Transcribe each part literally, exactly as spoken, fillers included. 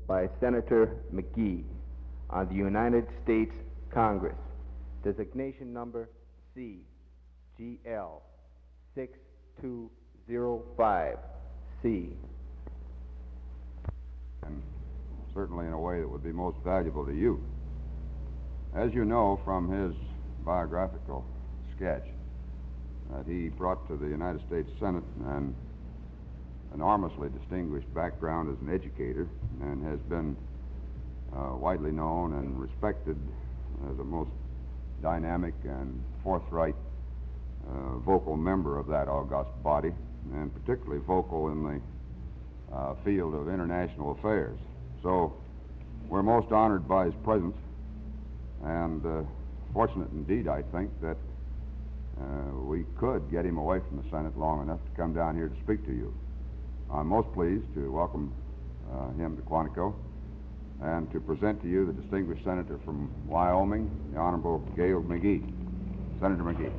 by Senator McGee on the United States Congress, designation number C G L six two zero five C. And certainly in a way that would be most valuable to you. As you know from his biographical sketch, that he brought to the United States Senate an enormously distinguished background as an educator and has been uh, widely known and respected as a most dynamic and forthright uh, vocal member of that august body, and particularly vocal in the uh, field of international affairs. So we're most honored by his presence, and uh, fortunate indeed, I think, that uh, we could get him away from the Senate long enough to come down here to speak to you. I'm most pleased to welcome uh, him to Quantico and to present to you the distinguished senator from Wyoming, the Honorable Gale McGee. Senator McGee.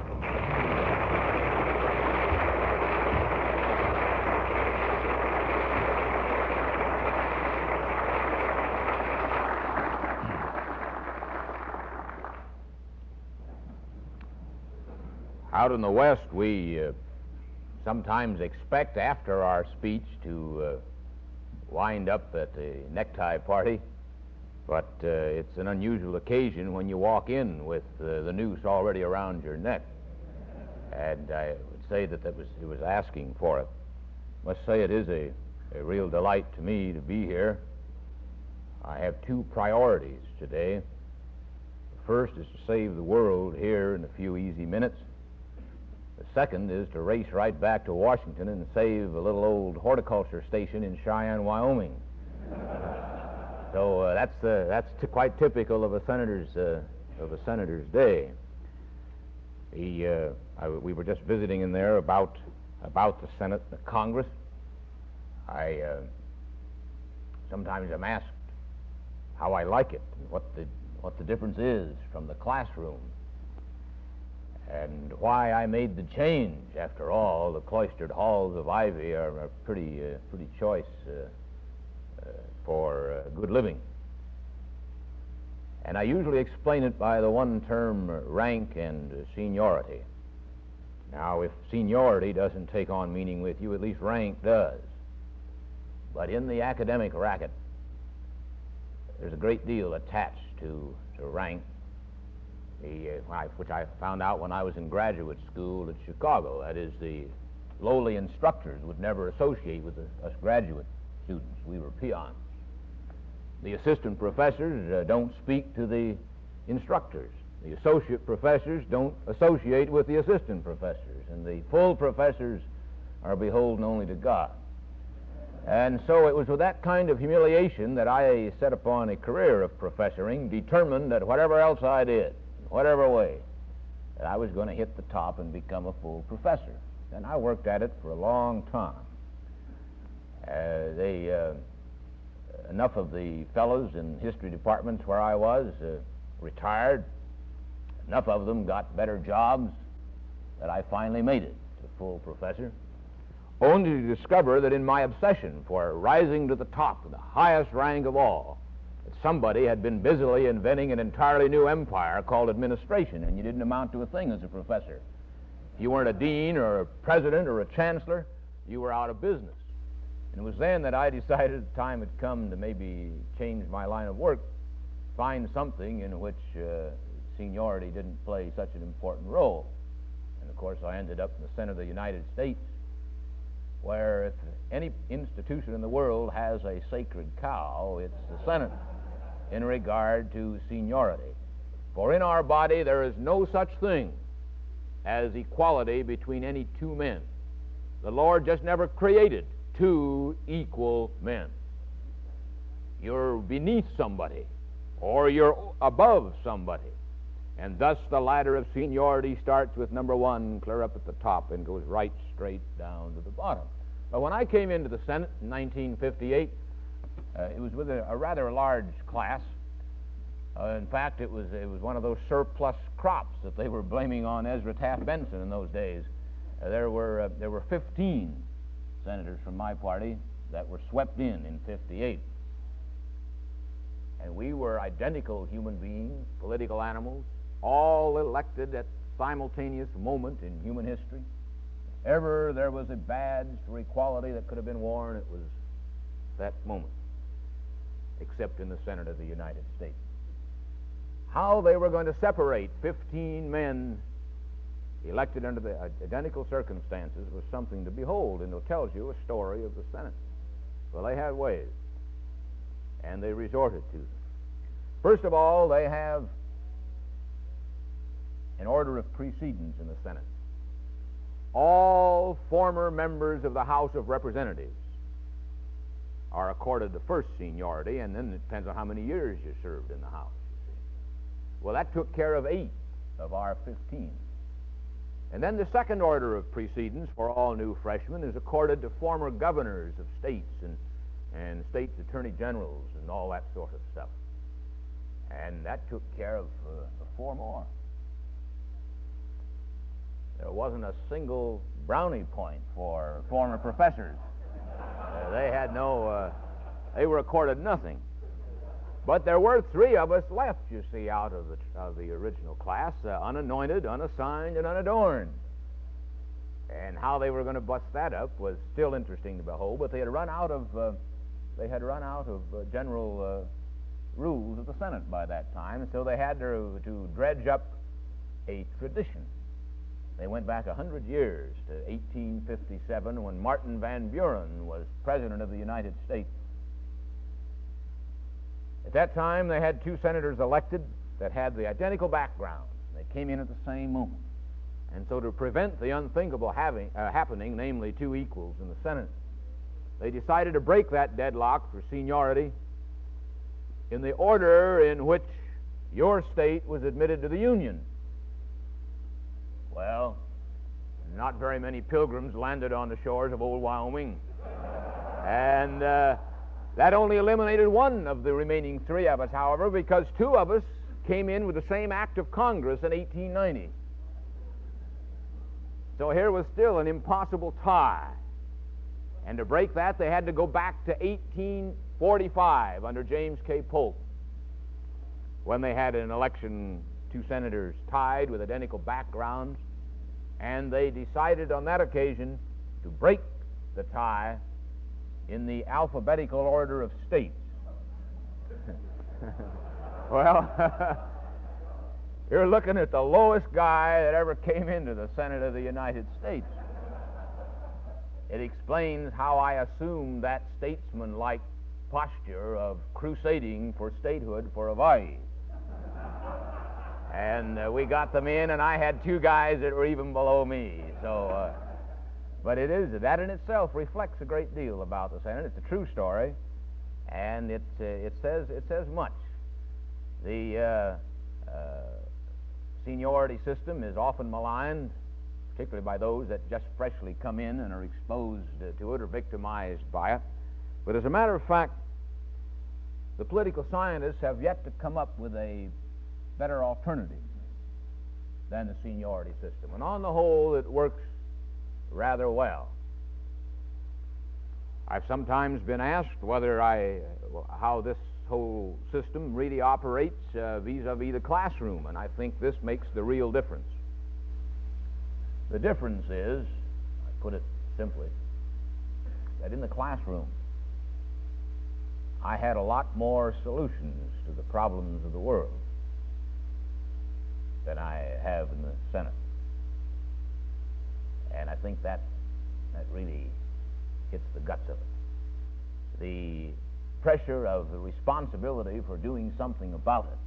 Out in the West, we uh, sometimes expect after our speech to uh, wind up at the necktie party, but uh, it's an unusual occasion when you walk in with uh, the noose already around your neck. And I would say that that was, it was asking for it. I must say it is a, a real delight to me to be here. I have two priorities today. The first is to save the world here in a few easy minutes. The second is to race right back to Washington and save a little old horticulture station in Cheyenne, Wyoming. So uh, that's uh, that's t- quite typical of a senator's uh, of a senator's day. He, uh, I, we were just visiting in there about about the Senate, the Congress. I uh, sometimes am asked how I like it, and what the what the difference is from the classroom, and why I made the change. After all, the cloistered halls of Ivy are, are pretty uh, pretty choice uh, uh, for uh, good living. And I usually explain it by the one term uh, rank and uh, seniority. Now, if seniority doesn't take on meaning with you, at least rank does. But in the academic racket, there's a great deal attached to, to rank. The, uh, which I found out when I was in graduate school at Chicago. That is, the lowly instructors would never associate with the, us graduate students. We were peons. The assistant professors uh, don't speak to the instructors. The associate professors don't associate with the assistant professors. And the full professors are beholden only to God. And so it was with that kind of humiliation that I set upon a career of professoring, determined that whatever else I did, whatever way, that I was going to hit the top and become a full professor. And I worked at it for a long time. Uh, they, uh, enough of the fellows in history departments where I was uh, retired. Enough of them got better jobs that I finally made it to full professor, only to discover that in my obsession for rising to the top, the highest rank of all, that somebody had been busily inventing an entirely new empire called administration, and you didn't amount to a thing as a professor. If you weren't a dean or a president or a chancellor, you were out of business. And it was then that I decided the time had come to maybe change my line of work, find something in which uh, seniority didn't play such an important role. And of course I ended up in the Senate of the United States, where if any institution in the world has a sacred cow, it's the Senate in regard to seniority. For in our body there is no such thing as equality between any two men. The Lord just never created two equal men. You're beneath somebody, or you're above somebody. And thus the ladder of seniority starts with number one, clear up at the top, and goes right straight down to the bottom. But when I came into the Senate in nineteen fifty-eight, uh, it was with a, a rather large class. Uh, in fact, it was it was one of those surplus crops that they were blaming on Ezra Taft Benson in those days. Uh, there were uh, there were fifteen senators from my party that were swept in in fifty-eight. and we were identical human beings, political animals, all elected at simultaneous moment in human history. If ever there was a badge for equality that could have been worn, it was that moment, except in the Senate of the United States. How they were going to separate fifteen men elected under the identical circumstances was something to behold, and it tells you a story of the Senate. Well, they had ways, and they resorted to them. First of all, they have an order of precedence in the Senate. All former members of the House of Representatives are accorded the first seniority, and then it depends on how many years you served in the House, you see. Well, that took care of eight of our fifteen. And then the second order of precedence for all new freshmen is accorded to former governors of states and, and states' attorney generals and all that sort of stuff. And that took care of uh, four more. There wasn't a single brownie point for former professors. Uh, they had no, uh, they were accorded nothing. But there were three of us left, you see, out of the, of the original class, uh, unanointed, unassigned, and unadorned. And how they were going to bust that up was still interesting to behold, but they had run out of, uh, they had run out of uh, general uh, rules of the Senate by that time, and so they had to, to dredge up a tradition. They went back a hundred years to eighteen fifty-seven when Martin Van Buren was President of the United States. At that time, they had two senators elected that had the identical backgrounds. They came in at the same moment. And so to prevent the unthinkable having, uh, happening, namely two equals in the Senate, they decided to break that deadlock for seniority in the order in which your state was admitted to the Union. Well, not very many pilgrims landed on the shores of old Wyoming. And uh, that only eliminated one of the remaining three of us, however, because two of us came in with the same act of Congress in eighteen ninety. So here was still an impossible tie. And to break that, they had to go back to eighteen forty-five under James K. Polk, when they had an election, two senators tied with identical backgrounds, and they decided on that occasion to break the tie in the alphabetical order of states. Well, you're looking at the lowest guy that ever came into the Senate of the United States. It explains how I assumed that statesman-like posture of crusading for statehood for Hawaii. And uh, we got them in, and I had two guys that were even below me. So, uh, but it is, that in itself reflects a great deal about the Senate. It's a true story, and it, uh, it, says, it says much. The uh, uh, seniority system is often maligned, particularly by those that just freshly come in and are exposed uh, to it or victimized by it. But as a matter of fact, the political scientists have yet to come up with a better alternative than the seniority system. And on the whole, it works rather well. I've sometimes been asked whether I, how this whole system really operates uh, vis-a-vis the classroom, and I think this makes the real difference. The difference is, I put it simply, that in the classroom, I had a lot more solutions to the problems of the world than I have in the Senate. And I think that that really hits the guts of it. The pressure of the responsibility for doing something about it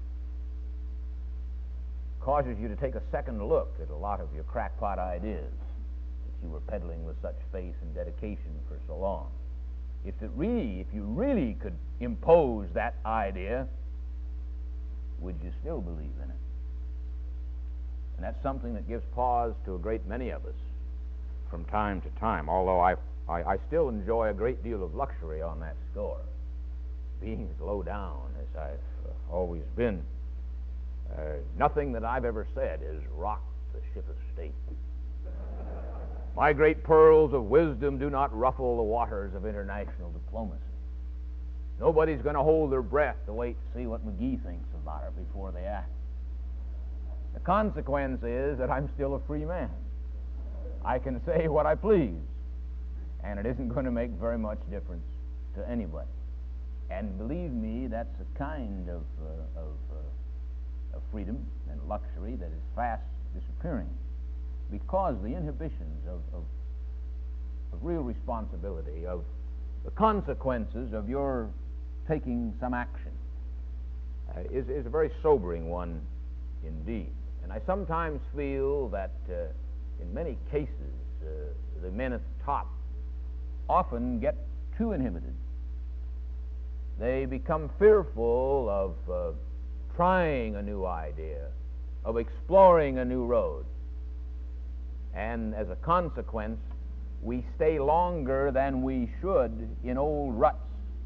causes you to take a second look at a lot of your crackpot ideas that you were peddling with such faith and dedication for so long. If it really, if you really could impose that idea, would you still believe in it? And that's something that gives pause to a great many of us from time to time, although I, I, I still enjoy a great deal of luxury on that score, being as low down as I've uh, always been. Uh, nothing that I've ever said has rocked the ship of state. My great pearls of wisdom do not ruffle the waters of international diplomacy. Nobody's going to hold their breath to wait to see what McGee thinks about it before they act. The consequence is that I'm still a free man. I can say what I please, and it isn't going to make very much difference to anybody. And believe me, that's a kind of, uh, of, uh, of freedom and luxury that is fast disappearing, because the inhibitions of, of, of real responsibility, of the consequences of your taking some action, uh, is, is a very sobering one indeed. And I sometimes feel that uh, in many cases, uh, the men at the top often get too inhibited. They become fearful of uh, trying a new idea, of exploring a new road. And as a consequence, we stay longer than we should in old ruts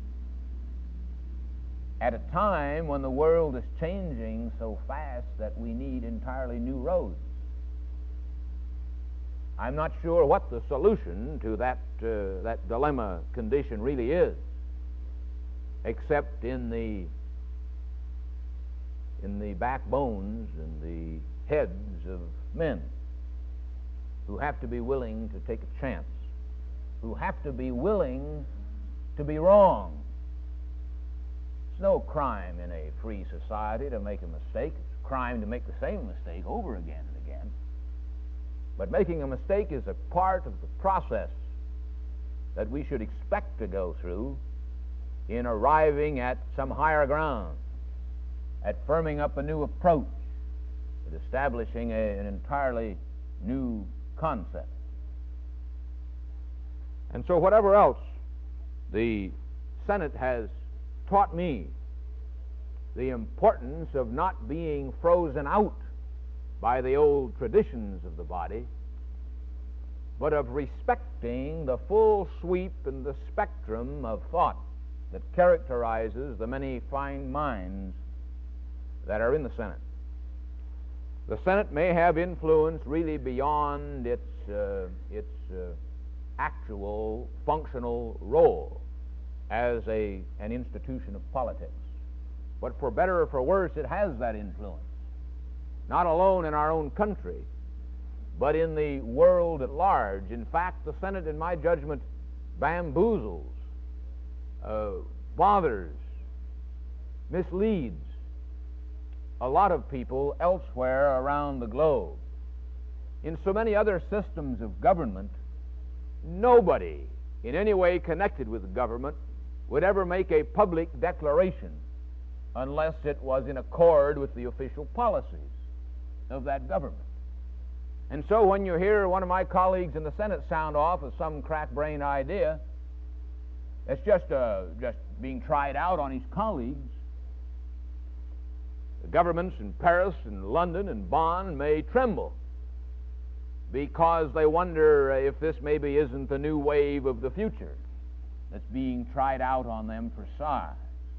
at a time when the world is changing so fast that we need entirely new roads. I'm not sure what the solution to that, uh, that dilemma condition really is, except in the, in the backbones and the heads of men who have to be willing to take a chance, who have to be willing to be wrong. It's no crime in a free society to make a mistake. It's a crime to make the same mistake over again and again. But making a mistake is a part of the process that we should expect to go through in arriving at some higher ground, at firming up a new approach, at establishing a, an entirely new concept. And so whatever else the Senate has taught me, the importance of not being frozen out by the old traditions of the body, but of respecting the full sweep and the spectrum of thought that characterizes the many fine minds that are in the Senate. The Senate may have influence really beyond its, uh, its uh, actual functional role as a, an institution of politics. But for better or for worse, it has that influence, not alone in our own country, but in the world at large. In fact, the Senate, in my judgment, bamboozles, uh, bothers, misleads a lot of people elsewhere around the globe. In so many other systems of government, nobody in any way connected with government would ever make a public declaration unless it was in accord with the official policies of that government. And so when you hear one of my colleagues in the Senate sound off with some crack-brained idea that's just, uh, just being tried out on his colleagues, the governments in Paris and London and Bonn may tremble because they wonder if this maybe isn't the new wave of the future that's being tried out on them for size.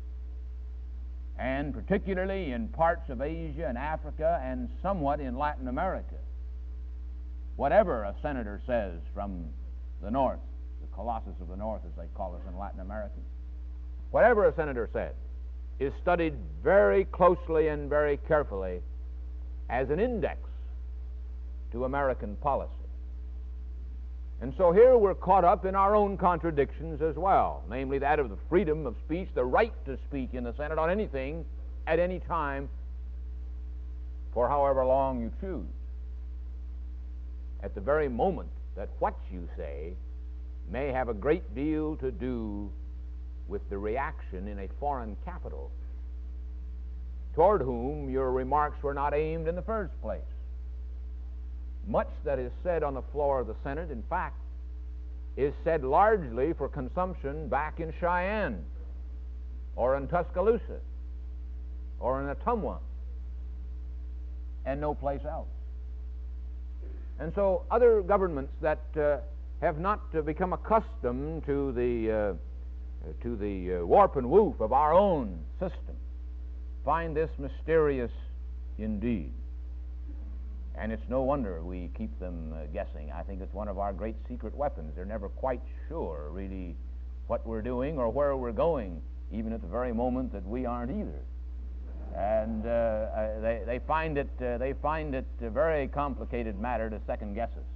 And particularly in parts of Asia and Africa and somewhat in Latin America. Whatever a senator says from the north, the Colossus of the North as they call us in Latin America, whatever a senator said is studied very closely and very carefully as an index to American policy. And so here we're caught up in our own contradictions as well, namely that of the freedom of speech, the right to speak in the Senate on anything at any time for however long you choose, at the very moment that what you say may have a great deal to do with the reaction in a foreign capital toward whom your remarks were not aimed in the first place. Much that is said on the floor of the Senate, in fact, is said largely for consumption back in Cheyenne or in Tuscaloosa or in Ottumwa and no place else. And so other governments that uh, have not uh, become accustomed to the, uh, to the uh, warp and woof of our own system find this mysterious indeed. And it's no wonder we keep them uh, guessing. I think it's one of our great secret weapons. They're never quite sure, really, what we're doing or where we're going even at the very moment that we aren't either. And uh, uh, they, they find it, uh, they find it a very complicated matter to second guess us.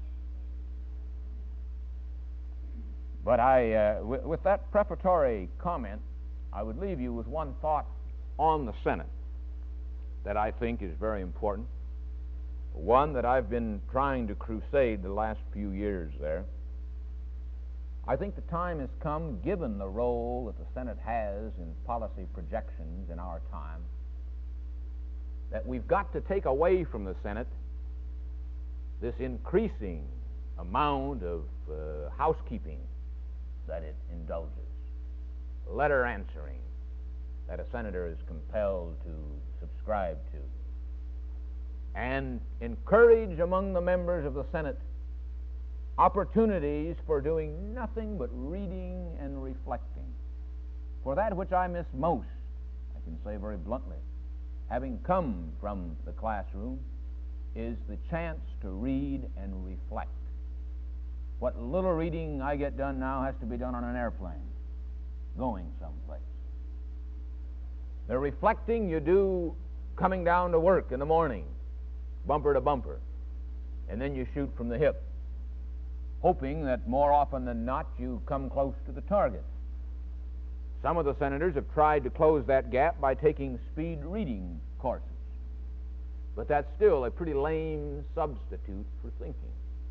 But I, uh, w- with that prefatory comment, I would leave you with one thought on the Senate that I think is very important, one that I've been trying to crusade the last few years there. I think the time has come, given the role that the Senate has in policy projections in our time, that we've got to take away from the Senate this increasing amount of uh, housekeeping that it indulges, letter answering that a senator is compelled to subscribe to, and encourage among the members of the Senate opportunities for doing nothing but reading and reflecting. For that which I miss most, I can say very bluntly, having come from the classroom, is the chance to read and reflect. What little reading I get done now has to be done on an airplane, going someplace. The reflecting you do coming down to work in the morning, bumper to bumper, and then you shoot from the hip, hoping that more often than not you come close to the target. Some of the senators have tried to close that gap by taking speed reading courses, but that's still a pretty lame substitute for thinking.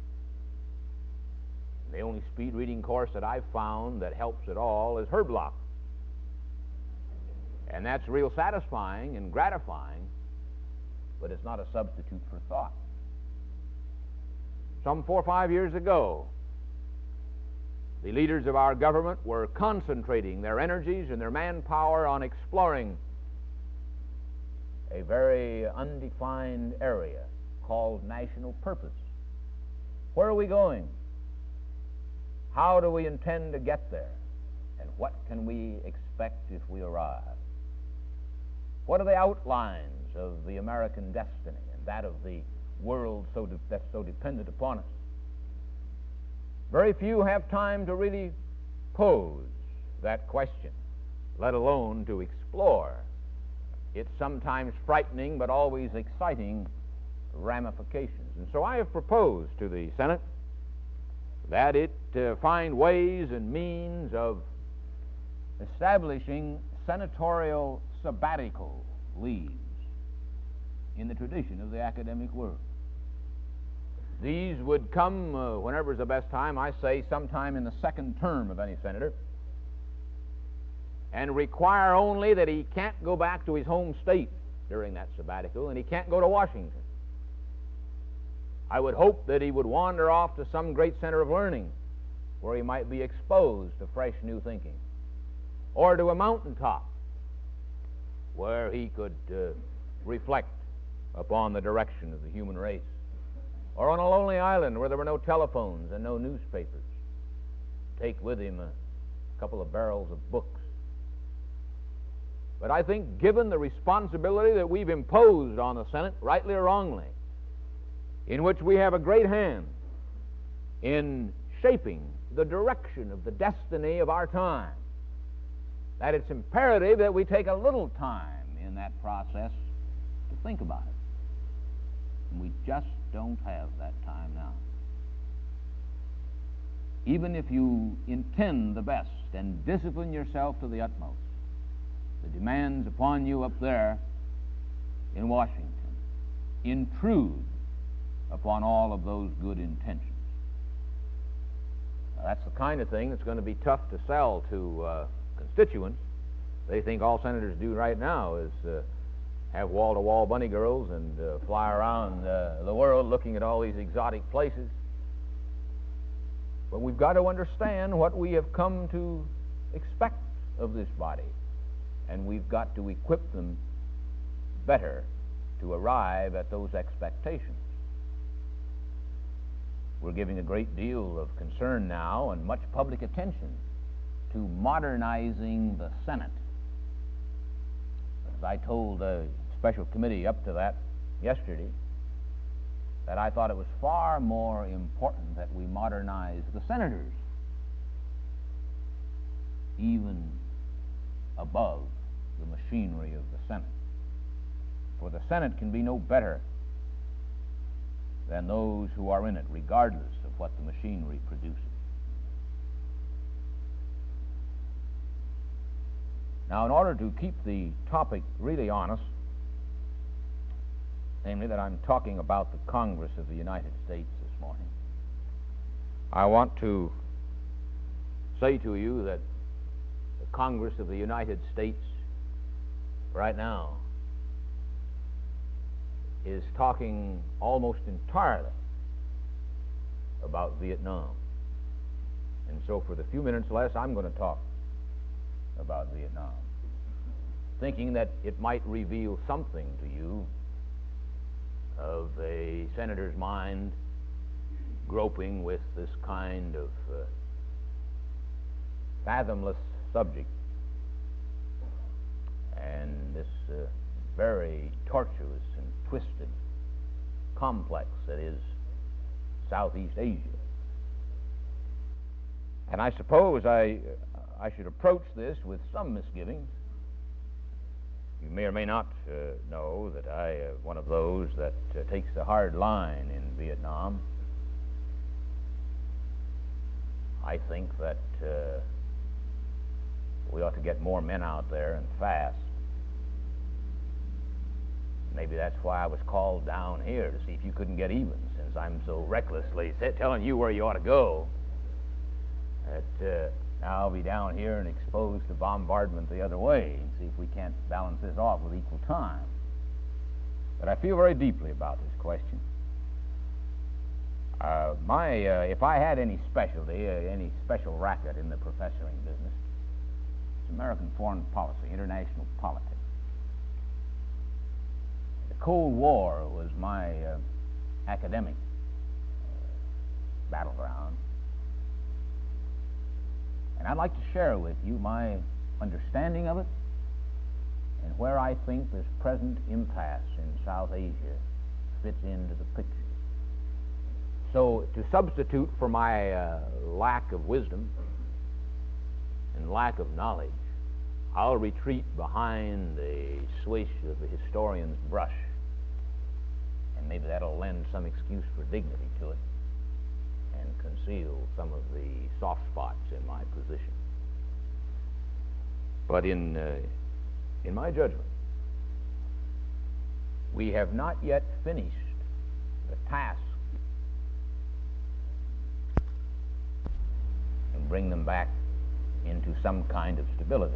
The only speed reading course that I've found that helps at all is Herblock. And that's real satisfying and gratifying, but it's not a substitute for thought. Some four or five years ago, the leaders of our government were concentrating their energies and their manpower on exploring a very undefined area called national purpose. Where are we going? How do we intend to get there? And what can we expect if we arrive? What are the outlines of the American destiny and that of the world so de- that's so dependent upon us? Very few have time to really pose that question, let alone to explore its sometimes frightening but always exciting ramifications. And so I have proposed to the Senate that it uh, find ways and means of establishing senatorial sabbatical leaves in the tradition of the academic world. These would come uh, whenever is the best time, I say sometime in the second term of any senator, and require only that he can't go back to his home state during that sabbatical, and he can't go to Washington. I would hope that he would wander off to some great center of learning where he might be exposed to fresh new thinking, or to a mountaintop where he could uh, reflect upon the direction of the human race, or on a lonely island where there were no telephones and no newspapers. Take with him a couple of barrels of books. But I think, given the responsibility that we've imposed on the Senate, rightly or wrongly, in which we have a great hand in shaping the direction of the destiny of our time, that it's imperative that we take a little time in that process to think about it. And we just don't have that time now. Even if you intend the best and discipline yourself to the utmost, the demands upon you up there in Washington intrude upon all of those good intentions. Now, that's the kind of thing that's going to be tough to sell to uh, constituents. They think all senators do right now is uh, have wall-to-wall bunny girls and uh, fly around uh, the world looking at all these exotic places. But we've got to understand what we have come to expect of this body, and we've got to equip them better to arrive at those expectations. We're giving a great deal of concern now and much public attention to modernizing the Senate. As I told a special committee up to that yesterday, that I thought it was far more important that we modernize the senators, even above the machinery of the Senate. For the Senate can be no better than those who are in it, regardless of what the machinery produces. Now, in order to keep the topic really honest, namely that I'm talking about the Congress of the United States this morning, I want to say to you that the Congress of the United States right now is talking almost entirely about Vietnam. And so for the few minutes less, I'm going to talk about Vietnam, thinking that it might reveal something to you of a senator's mind groping with this kind of uh, fathomless subject and this uh, very tortuous and twisted complex that is Southeast Asia. And I suppose I, I should approach this with some misgivings. You may or may not uh, know that I am one of those that uh, takes the hard line in Vietnam. I think that uh, we ought to get more men out there and fast. Maybe that's why I was called down here, to see if you couldn't get even, since I'm so recklessly telling you where you ought to go. That uh, now I'll be down here and exposed to bombardment the other way, and see if we can't balance this off with equal time. But I feel very deeply about this question. Uh, my, uh, if I had any specialty, uh, any special racket in the professoring business, it's American foreign policy, international politics. The Cold War was my uh, academic uh, battleground. And I'd like to share with you my understanding of it and where I think this present impasse in South Asia fits into the picture. So, to substitute for my uh, lack of wisdom and lack of knowledge, I'll retreat behind the swish of the historian's brush, and maybe that'll lend some excuse for dignity to it and conceal some of the soft spots in my position. But in, uh, in my judgment, we have not yet finished the task and bring them back into some kind of stability.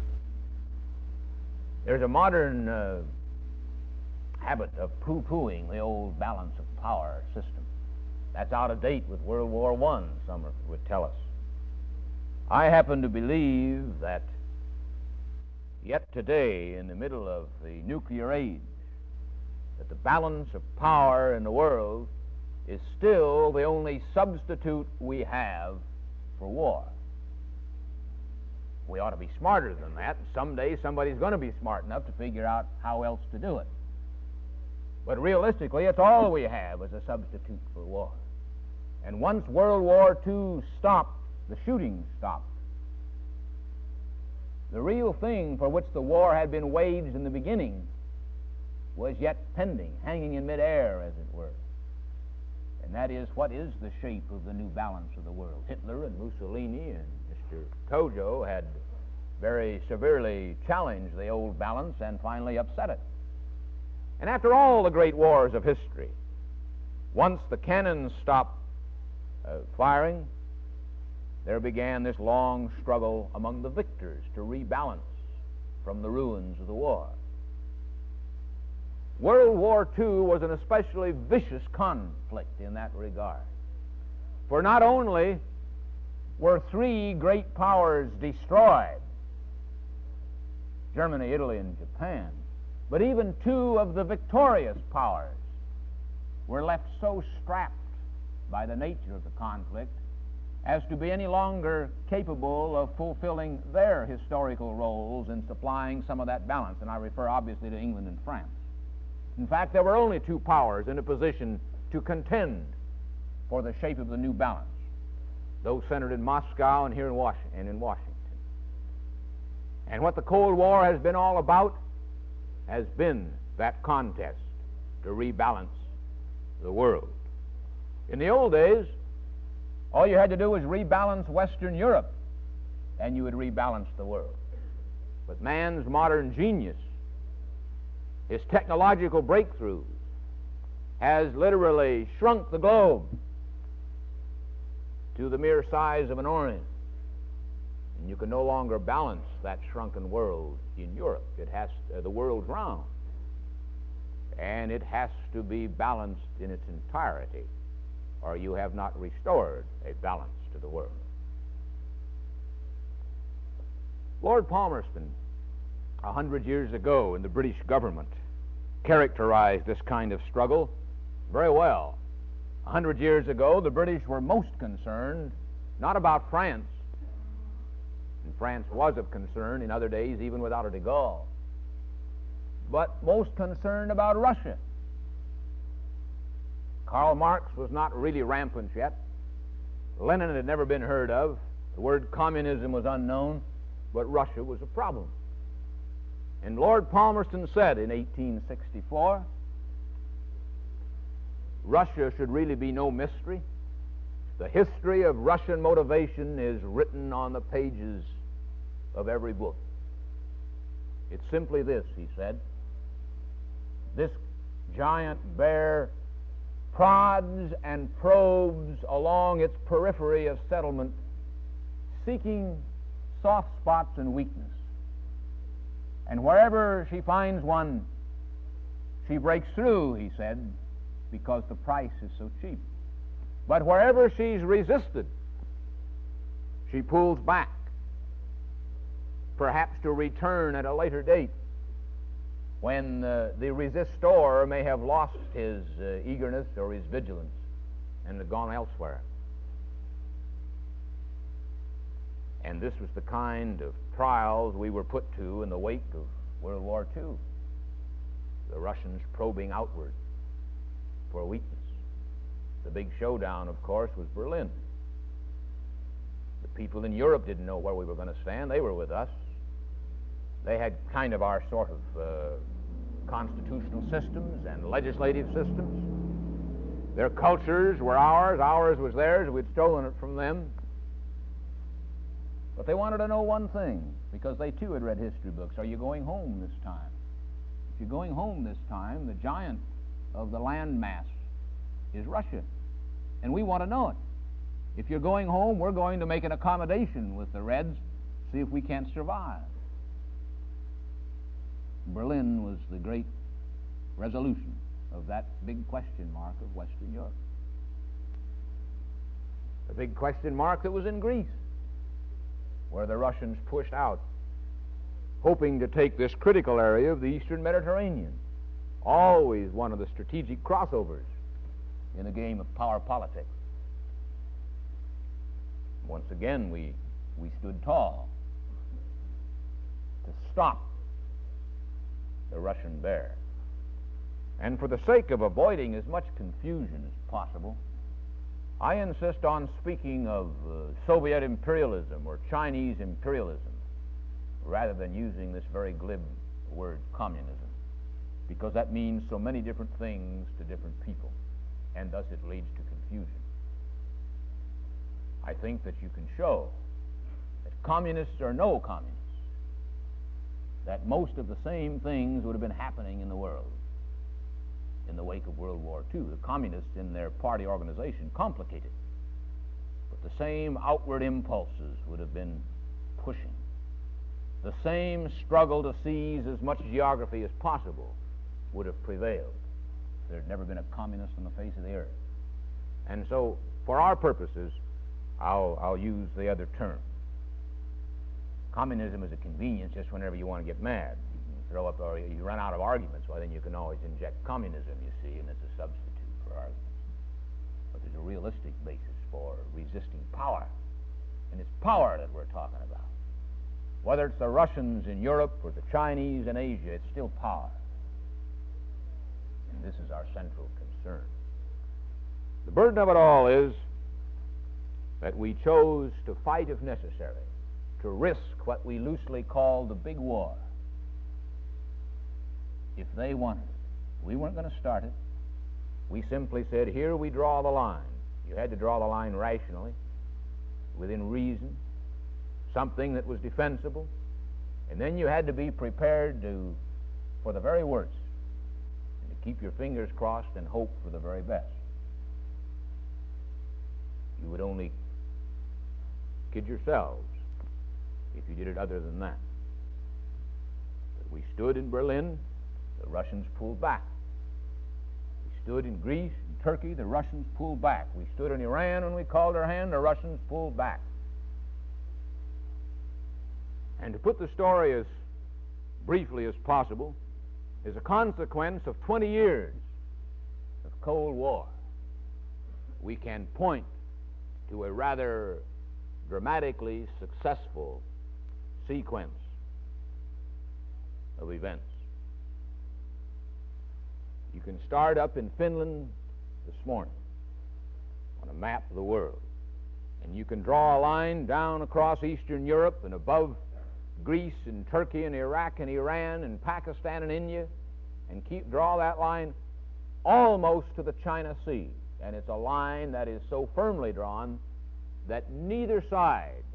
There's a modern uh, habit of poo-pooing the old balance of power system. That's out of date with World War One, some would tell us. I happen to believe that yet today, in the middle of the nuclear age, that the balance of power in the world is still the only substitute we have for war. We ought to be smarter than that, and someday somebody's going to be smart enough to figure out how else to do it. But realistically, it's all we have as a substitute for war. And once World War Two stopped, the shooting stopped. The real thing for which the war had been waged in the beginning was yet pending, hanging in midair, as it were. And that is, what is the shape of the new balance of the world? Hitler and Mussolini and Mister Tojo had very severely challenged the old balance and finally upset it. And after all the great wars of history, once the cannons stopped uh, firing, there began this long struggle among the victors to rebalance from the ruins of the war. World War Two was an especially vicious conflict in that regard. For not only were three great powers destroyed, Germany, Italy, and Japan, but even two of the victorious powers were left so strapped by the nature of the conflict as to be any longer capable of fulfilling their historical roles in supplying some of that balance, and I refer obviously to England and France. In fact, there were only two powers in a position to contend for the shape of the new balance, those centered in Moscow and here in Washington. And in Washington. And what the Cold War has been all about has been that contest to rebalance the world. In the old days, all you had to do was rebalance Western Europe, and you would rebalance the world. But man's modern genius, his technological breakthroughs, has literally shrunk the globe to the mere size of an orange. And you can no longer balance that shrunken world in Europe. It has uh, the world's round, and it has to be balanced in its entirety, or you have not restored a balance to the world. Lord Palmerston, a hundred years ago in the British government, characterized this kind of struggle very well. A hundred years ago, the British were most concerned not about France, and France was of concern in other days, even without a de Gaulle, but most concerned about Russia. Karl Marx was not really rampant yet. Lenin had never been heard of. The word communism was unknown, but Russia was a problem. And Lord Palmerston said in eighteen sixty-four, Russia should really be no mystery. The history of Russian motivation is written on the pages of every book. It's simply this, he said. This giant bear prods and probes along its periphery of settlement, seeking soft spots and weakness. And wherever she finds one, she breaks through, he said, because the price is so cheap. But wherever she's resisted, she pulls back, perhaps to return at a later date, when uh, the resistor may have lost his uh, eagerness or his vigilance and had gone elsewhere. And this was the kind of trials we were put to in the wake of World War Two. The Russians probing outward for weakness. The big showdown, of course, was Berlin. The people in Europe didn't know where we were going to stand. They were with us. They had kind of our sort of uh, constitutional systems and legislative systems. Their cultures were ours. Ours was theirs. We'd stolen it from them. But they wanted to know one thing, because they too had read history books. Are you going home this time? If you're going home this time, the giant of the land mass is Russia. And we want to know it. If you're going home, we're going to make an accommodation with the Reds, see if we can't survive. Berlin was the great resolution of that big question mark of Western Europe. The big question mark that was in Greece, where the Russians pushed out, hoping to take this critical area of the Eastern Mediterranean. Always one of the strategic crossovers in a game of power politics. Once again, we, we stood tall to stop the Russian bear. And for the sake of avoiding as much confusion as possible, I insist on speaking of uh, Soviet imperialism or Chinese imperialism rather than using this very glib word communism, because that means so many different things to different people, and thus it leads to confusion. I think that you can show that communists or no communists, that most of the same things would have been happening in the world in the wake of World War Two. The communists in their party organization complicated, but the same outward impulses would have been pushing. The same struggle to seize as much geography as possible would have prevailed. There had never been a communist on the face of the earth. And so, for our purposes, I'll, I'll use the other term. Communism is a convenience just whenever you want to get mad. You can throw up, or you run out of arguments, well, then you can always inject communism, you see, and it's a substitute for arguments. But there's a realistic basis for resisting power, and it's power that we're talking about. Whether it's the Russians in Europe or the Chinese in Asia, it's still power. And this is our central concern. The burden of it all is that we chose to fight if necessary, to risk what we loosely call the big war if they wanted it. We weren't going to start it. We simply said, here we draw the line. You had to draw the line rationally, within reason, something that was defensible, and then you had to be prepared to for the very worst, and to keep your fingers crossed and hope for the very best. You would only kid yourselves if you did it other than that. But we stood in Berlin, the Russians pulled back. We stood in Greece and Turkey, the Russians pulled back. We stood in Iran when we called our hand, the Russians pulled back. And to put the story as briefly as possible, is a consequence of twenty years of Cold War. We can point to a rather dramatically successful sequence of events. You can start up in Finland this morning on a map of the world, and you can draw a line down across Eastern Europe and above Greece and Turkey and Iraq and Iran and Pakistan and India, and keep draw that line almost to the China Sea. And it's a line that is so firmly drawn that neither side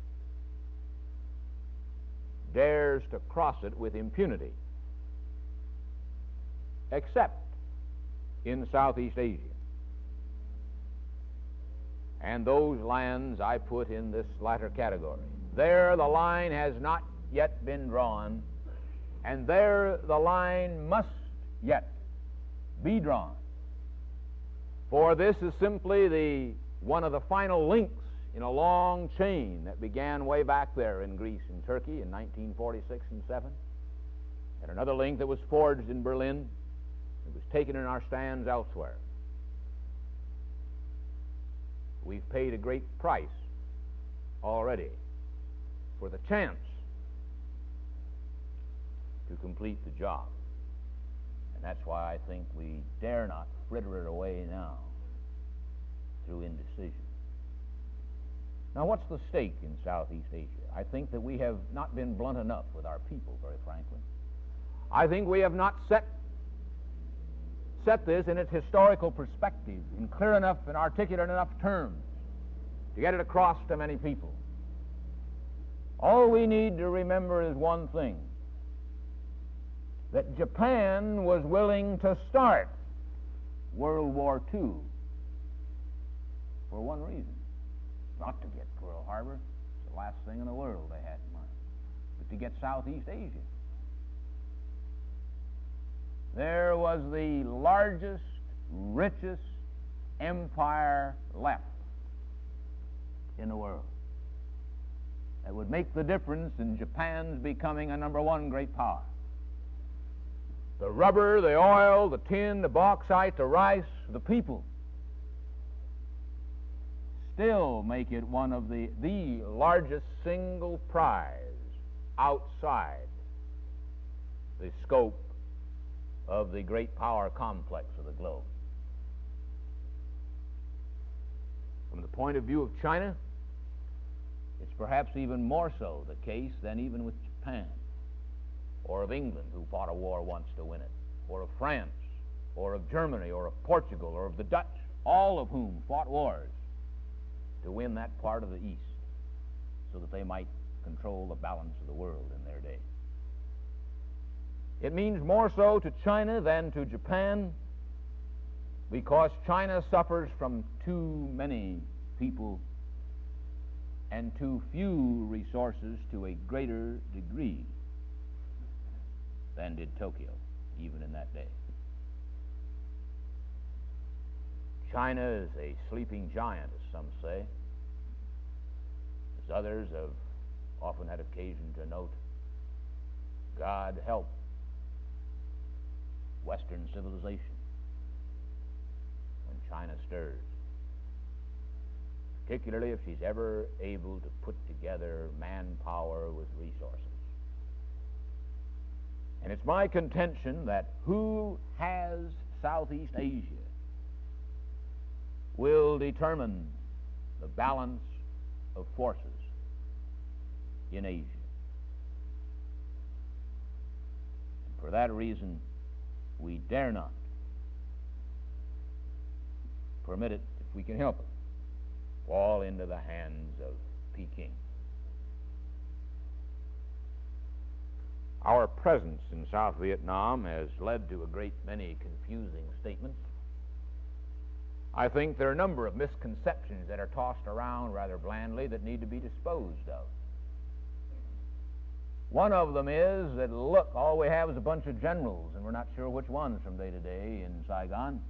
dares to cross it with impunity, except in Southeast Asia. And those lands I put in this latter category. There the line has not yet been drawn, and there the line must yet be drawn. For this is simply the one of the final links in a long chain that began way back there in Greece and Turkey in nineteen forty-six and seven, and another link that was forged in Berlin. It was taken in our stands elsewhere. We've paid a great price already for the chance to complete the job. And that's why I think we dare not fritter it away now through indecision. Now, what's the stake in Southeast Asia? I think that we have not been blunt enough with our people, very frankly. I think we have not set set this in its historical perspective in clear enough and articulate enough terms to get it across to many people. All we need to remember is one thing, that Japan was willing to start World War Two for one reason, not to get Pearl Harbor. It's the last thing in the world they had in mind, but to get Southeast Asia. There was the largest, richest empire left in the world that would make the difference in Japan's becoming a number one great power. The rubber, the oil, the tin, the bauxite, the rice, the people still make it one of the, the largest single prize outside the scope of the great power complex of the globe. From the point of view of China, it's perhaps even more so the case than even with Japan, or of England, who fought a war once to win it, or of France, or of Germany, or of Portugal, or of the Dutch, all of whom fought wars to win that part of the East so that they might control the balance of the world in their day. It means more so to China than to Japan because China suffers from too many people and too few resources to a greater degree than did Tokyo, even in that day. China is a sleeping giant, as some say, as others have often had occasion to note. God help Western civilization when China stirs, particularly if she's ever able to put together manpower with resources. And it's my contention that who has Southeast Asia will determine the balance of forces in Asia. And for that reason, we dare not permit it, if we can help it, fall into the hands of Peking. Our presence in South Vietnam has led to a great many confusing statements. I think there are a number of misconceptions that are tossed around rather blandly that need to be disposed of. One of them is that, look, all we have is a bunch of generals, and we're not sure which ones from day to day in Saigon.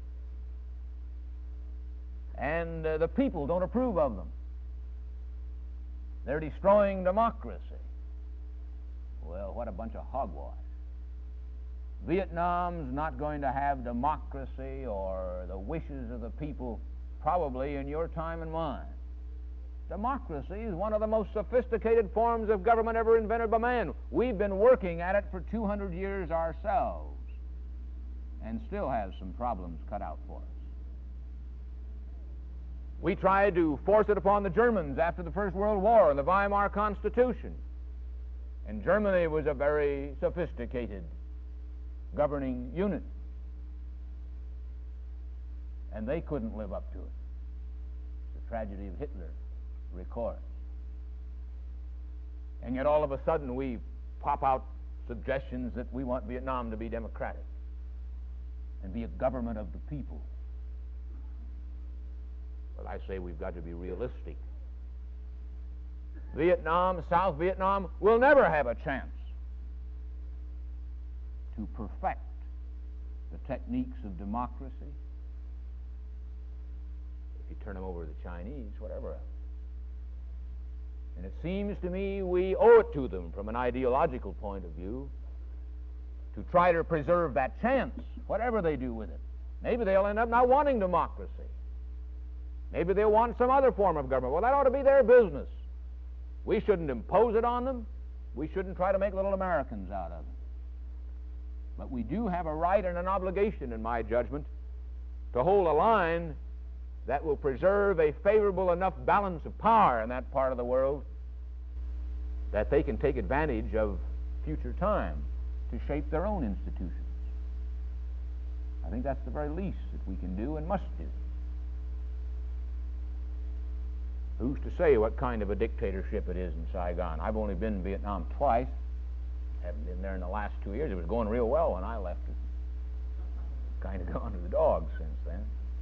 And uh, the people don't approve of them. They're destroying democracy. Well, what a bunch of hogwash. Vietnam's not going to have democracy or the wishes of the people probably in your time and mine. Democracy is one of the most sophisticated forms of government ever invented by man. We've been working at it for two hundred years ourselves and still have some problems cut out for us. We tried to force it upon the Germans after the First World War and the Weimar Constitution. And Germany was a very sophisticated governing unit. And they couldn't live up to it. The tragedy of Hitler records. And yet all of a sudden we pop out suggestions that we want Vietnam to be democratic and be a government of the people. But I say we've got to be realistic. Vietnam, South Vietnam, will never have a chance to perfect the techniques of democracy. If you turn them over to the Chinese, whatever else. And it seems to me we owe it to them from an ideological point of view to try to preserve that chance, whatever they do with it. Maybe they'll end up not wanting democracy. Maybe they'll want some other form of government. Well, that ought to be their business. We shouldn't impose it on them. We shouldn't try to make little Americans out of them. But we do have a right and an obligation, in my judgment, to hold a line that will preserve a favorable enough balance of power in that part of the world that they can take advantage of future time to shape their own institutions. I think that's the very least that we can do and must do. Who's to say what kind of a dictatorship it is in Saigon? I've only been in Vietnam twice. Haven't been there in the last two years. It was going real well when I left. It's kind of gone to the dogs since then.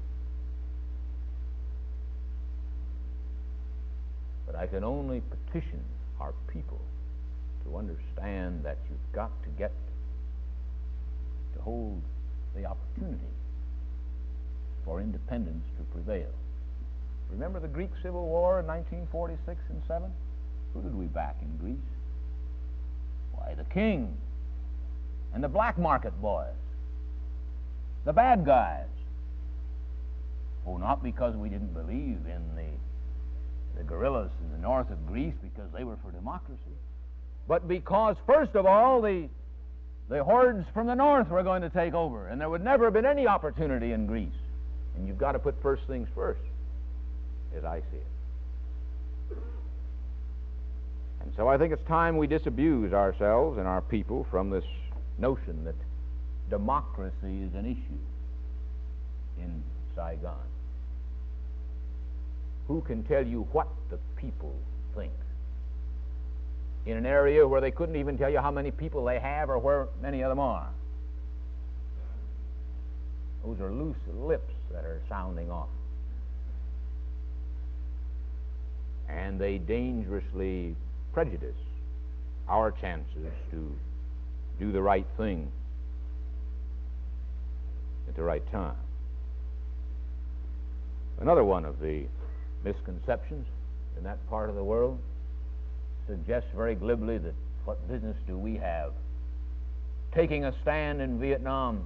But I can only petition our people to understand that you've got to get to hold the opportunity for independence to prevail. Remember the Greek Civil War in nineteen forty-six and seven? Who did we back in Greece? Why, the king and the black market boys, the bad guys. Oh, not because we didn't believe in the, the guerrillas in the north of Greece because they were for democracy, but because, first of all, the, the hordes from the north were going to take over, and there would never have been any opportunity in Greece. And you've got to put first things first, as I see it. And so I think it's time we disabuse ourselves and our people from this notion that democracy is an issue in Saigon. Who can tell you what the people think in an area where they couldn't even tell you how many people they have or where many of them are? Those are loose lips that are sounding off. And they dangerously prejudice our chances to do the right thing at the right time. Another one of the misconceptions in that part of the world suggests very glibly that what business do we have taking a stand in Vietnam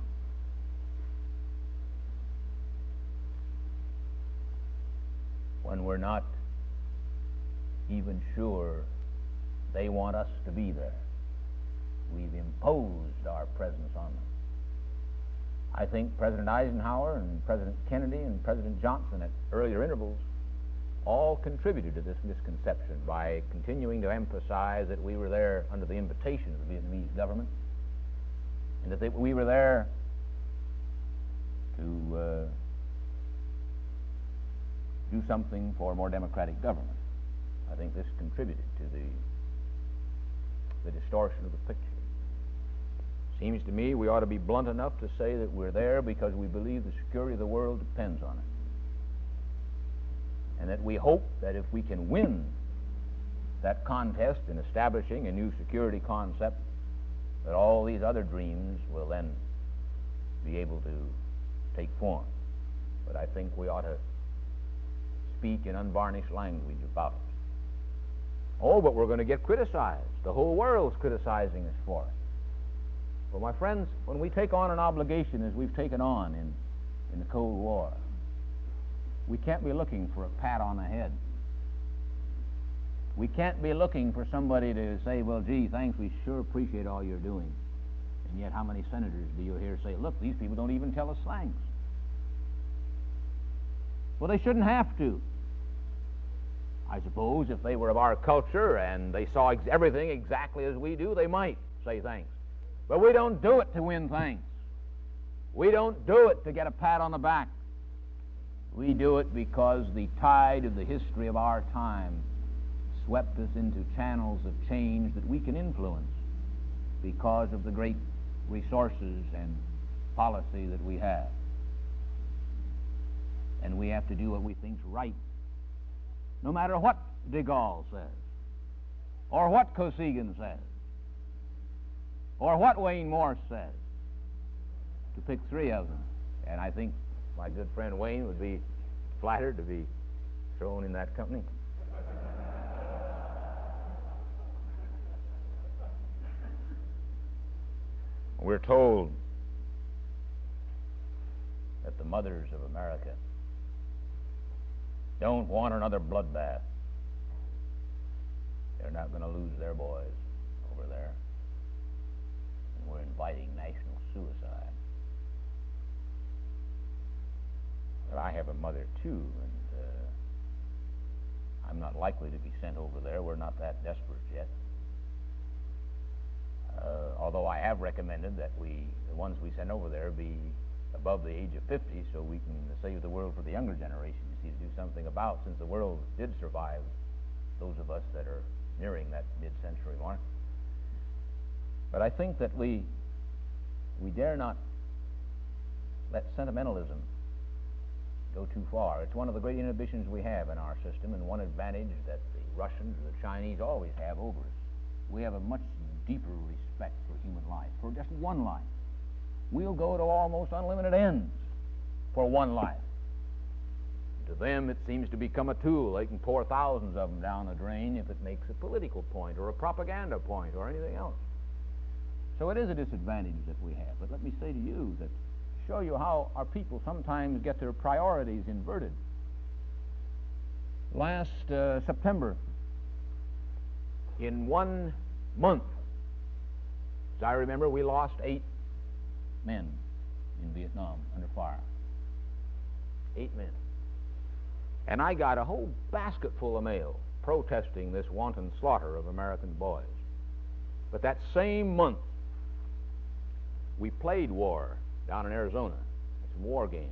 when we're not even sure they want us to be there. We've imposed our presence on them. I think President Eisenhower and President Kennedy and President Johnson at earlier intervals all contributed to this misconception by continuing to emphasize that we were there under the invitation of the Vietnamese government, and that they, we were there to uh, do something for a more democratic government. I think this contributed to the the distortion of the picture. Seems to me we ought to be blunt enough to say that we're there because we believe the security of the world depends on it. And that we hope that if we can win that contest in establishing a new security concept, that all these other dreams will then be able to take form. But I think we ought to speak in unvarnished language about it. Oh, but we're going to get criticized. The whole world's criticizing us for it. Well, my friends, when we take on an obligation as we've taken on in, in the Cold War, we can't be looking for a pat on the head. We can't be looking for somebody to say, well, gee, thanks, we sure appreciate all you're doing. And yet how many senators do you hear say, look, these people don't even tell us thanks? Well, they shouldn't have to. I suppose if they were of our culture and they saw ex- everything exactly as we do, they might say thanks. But we don't do it to win thanks. We don't do it to get a pat on the back. We do it because the tide of the history of our time swept us into channels of change that we can influence because of the great resources and policy that we have. And we have to do what we think's right, no matter what de Gaulle says, or what Kosygin says, or what Wayne Morse says, to pick three of them. And I think my good friend Wayne would be flattered to be thrown in that company. We're told that the mothers of America don't want another bloodbath. They're not going to lose their boys over there. And we're inviting national suicide. But I have a mother, too, and uh, I'm not likely to be sent over there. We're not that desperate yet. Uh, although I have recommended that we, the ones we send over there, be above the age of fifty, so we can save the world for the younger generation, you see, to do something about, since the world did survive those of us that are nearing that mid-century mark. But I think that we we dare not let sentimentalism go too far. It's one of the great inhibitions we have in our system, and one advantage that the Russians or the Chinese always have over us. We have a much deeper respect for human life, for just one life. We'll go to almost unlimited ends for one life. To them, it seems to become a tool. They can pour thousands of them down the drain if it makes a political point or a propaganda point or anything else. So it is a disadvantage that we have. But let me say to you that show you how our people sometimes get their priorities inverted. Last uh, September, in one month, as I remember, we lost eight men in Vietnam under fire. Eight men. And I got a whole basket full of mail protesting this wanton slaughter of American boys. But that same month, we played war down in Arizona, some war games.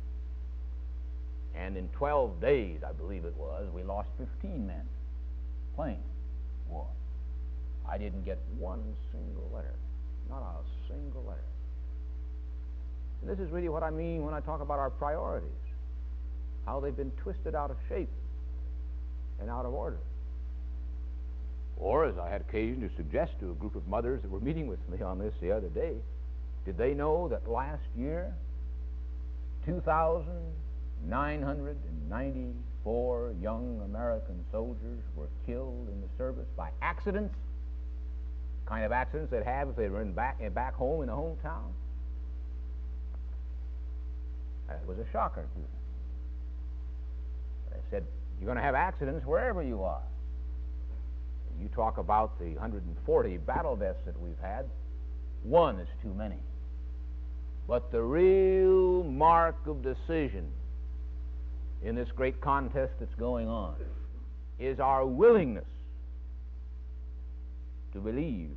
And in twelve days, I believe it was, we lost fifteen men playing war. I didn't get one single letter, not a single letter. And this is really what I mean when I talk about our priorities, how they've been twisted out of shape and out of order. Or, as I had occasion to suggest to a group of mothers that were meeting with me on this the other day, did they know that last year, two thousand nine hundred ninety-four young American soldiers were killed in the service by accidents, kind of accidents they'd have if they were in back, back home in a hometown? That was a shocker to them. They said, you're going to have accidents wherever you are. You talk about the one hundred forty battle deaths that we've had, one is too many. But the real mark of decision in this great contest that's going on is our willingness to believe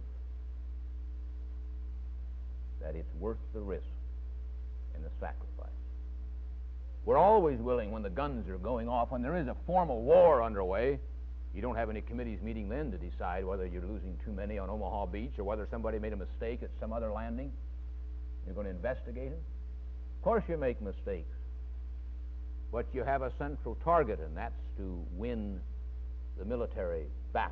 that it's worth the risk and the sacrifice. We're always willing when the guns are going off, when there is a formal war underway. You don't have any committees meeting then to decide whether you're losing too many on Omaha Beach or whether somebody made a mistake at some other landing. You're going to investigate them. Of course you make mistakes. But you have a central target, and that's to win the military battle.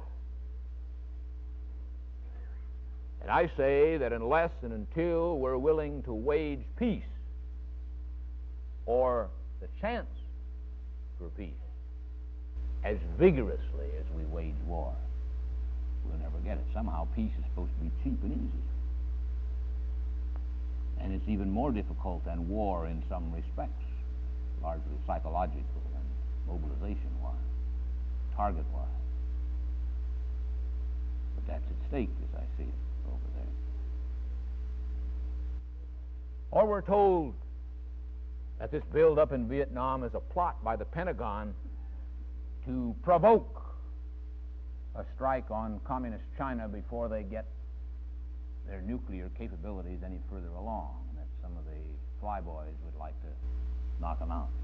And I say that unless and until we're willing to wage peace, or the chance for peace, as vigorously as we wage war, we'll never get it. Somehow peace is supposed to be cheap and easy. And it's even more difficult than war in some respects, largely psychological and mobilization-wise, target-wise. But that's at stake, as I see it over there. Or we're told that this build-up in Vietnam is a plot by the Pentagon to provoke a strike on communist China before they get their nuclear capabilities any further along, and that some of the flyboys would like to knock them out.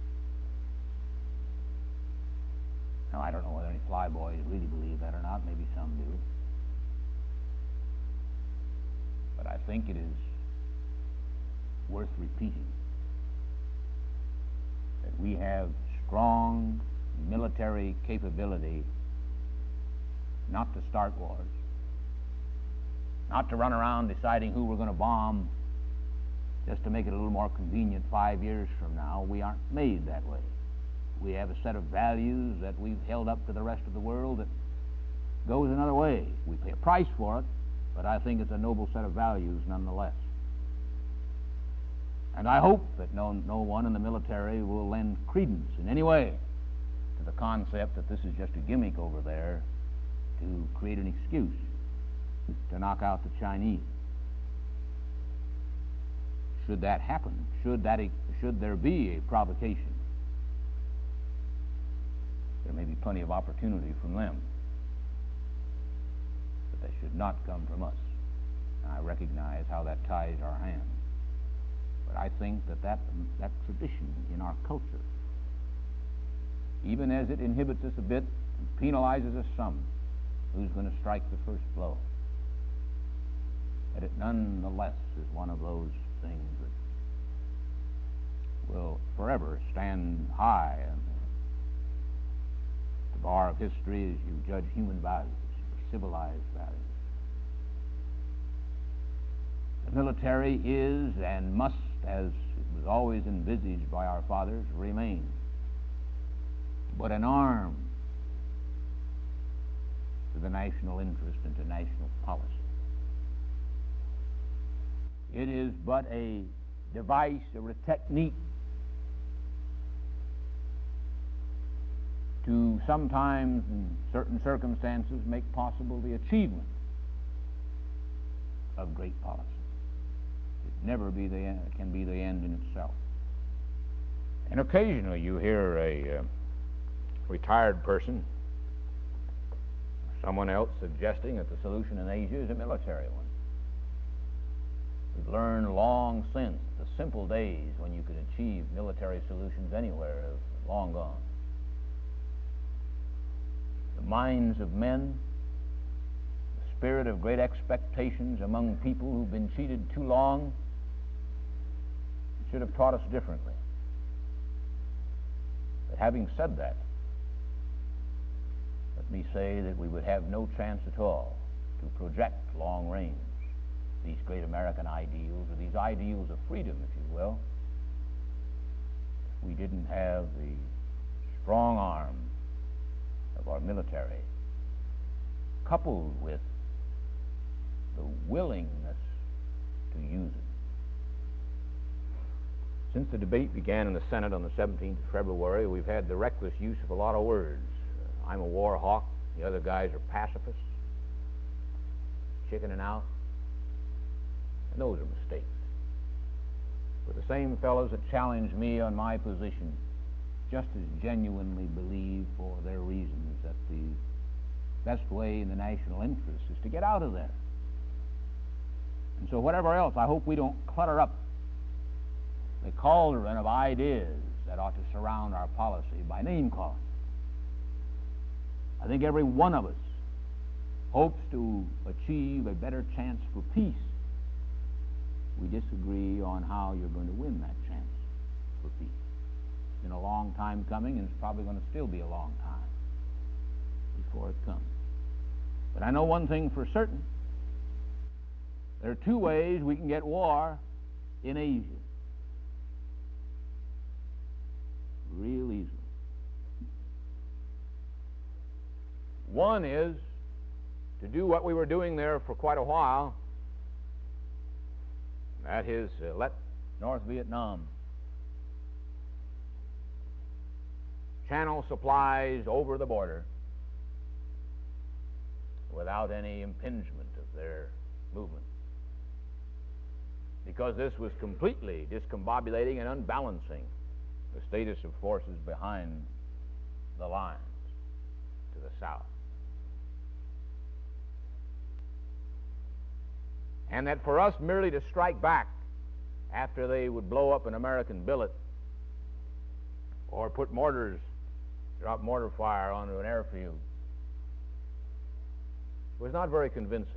Now, I don't know whether any flyboys really believe that or not. Maybe some do. But I think it is worth repeating that we have strong military capability not to start wars, not to run around deciding who we're going to bomb just to make it a little more convenient five years from now. We aren't made that way. We have a set of values that we've held up to the rest of the world that goes another way. We pay a price for it, but I think it's a noble set of values nonetheless. And I hope that no, no one in the military will lend credence in any way to the concept that this is just a gimmick over there to create an excuse to knock out the Chinese. Should that happen, should, that, should there be a provocation, there may be plenty of opportunity from them, but they should not come from us. And I recognize how that ties our hands. But I think that that, that tradition in our culture, even as it inhibits us a bit and penalizes us some, who's going to strike the first blow, that it nonetheless is one of those things that will forever stand high in the bar of history as you judge human values, or civilized values. The military is and must, as it was always envisaged by our fathers, remain but an arm to the national interest and to national policy. It is but a device or a technique to sometimes, in certain circumstances, make possible the achievement of great policy. It never be the end, can be the end in itself. And occasionally you hear a uh, retired person, someone else, suggesting that the solution in Asia is a military one. We've learned long since the simple days when you could achieve military solutions anywhere have long gone. The minds of men, the spirit of great expectations among people who've been cheated too long should have taught us differently. But having said that, let me say that we would have no chance at all to project long range these great American ideals, or these ideals of freedom, if you will, if we didn't have the strong arm of our military, coupled with the willingness to use it. Since the debate began in the Senate on the seventeenth of February, we've had the reckless use of a lot of words. Uh, I'm a war hawk, the other guys are pacifists, chickening out. And those are mistakes. For the same fellows that challenged me on my position just as genuinely believe, for their reasons, that the best way in the national interest is to get out of there. And so whatever else, I hope we don't clutter up the cauldron of ideas that ought to surround our policy by name-calling. I think every one of us hopes to achieve a better chance for peace. We disagree on how you're going to win that chance for peace. It's been a long time coming, and it's probably going to still be a long time before it comes. But I know one thing for certain. There are two ways we can get war in Asia. Real easily. One is to do what we were doing there for quite a while. That is, uh, let North Vietnam channel supplies over the border without any impingement of their movement. Because this was completely discombobulating and unbalancing the status of forces behind the lines to the south. And that for us merely to strike back after they would blow up an American billet or put mortars, drop mortar fire onto an airfield was not very convincing.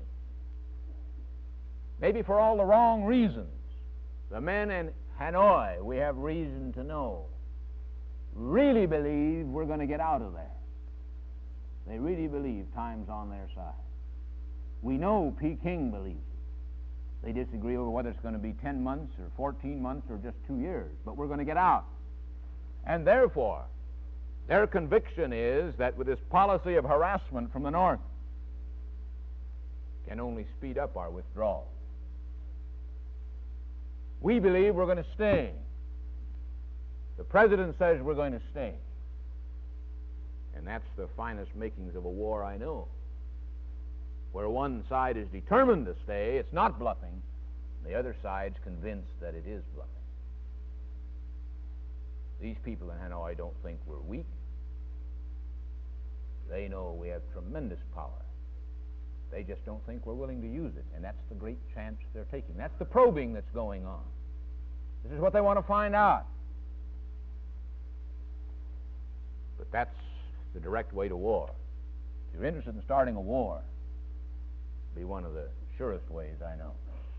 Maybe for all the wrong reasons. The men in Hanoi, we have reason to know, really believe we're going to get out of there. They really believe time's on their side. We know Peking believes it. They disagree over whether it's going to be ten months or fourteen months or just two years, but we're going to get out. And therefore, their conviction is that with this policy of harassment from the North can only speed up our withdrawal. We believe we're going to stay. The President says we're going to stay. And that's the finest makings of a war I know. Where one side is determined to stay, it's not bluffing. The other side's convinced that it is bluffing. These people in Hanoi don't think we're weak. They know we have tremendous power. They just don't think we're willing to use it, and that's the great chance they're taking. That's the probing that's going on. This is what they want to find out. But that's the direct way to war. If you're interested in starting a war, it'll be one of the surest ways I know.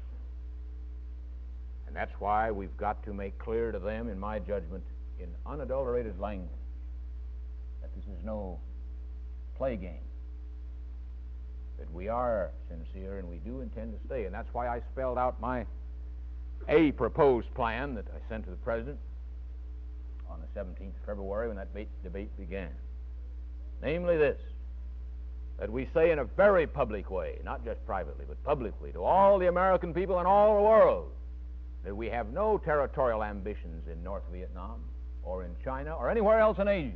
And that's why we've got to make clear to them, in my judgment, in unadulterated language, that this is no play game. That we are sincere and we do intend to stay. And that's why I spelled out my a proposed plan that I sent to the President on the seventeenth of February when that debate began. Namely this, that we say in a very public way, not just privately, but publicly, to all the American people and all the world, that we have no territorial ambitions in North Vietnam or in China or anywhere else in Asia.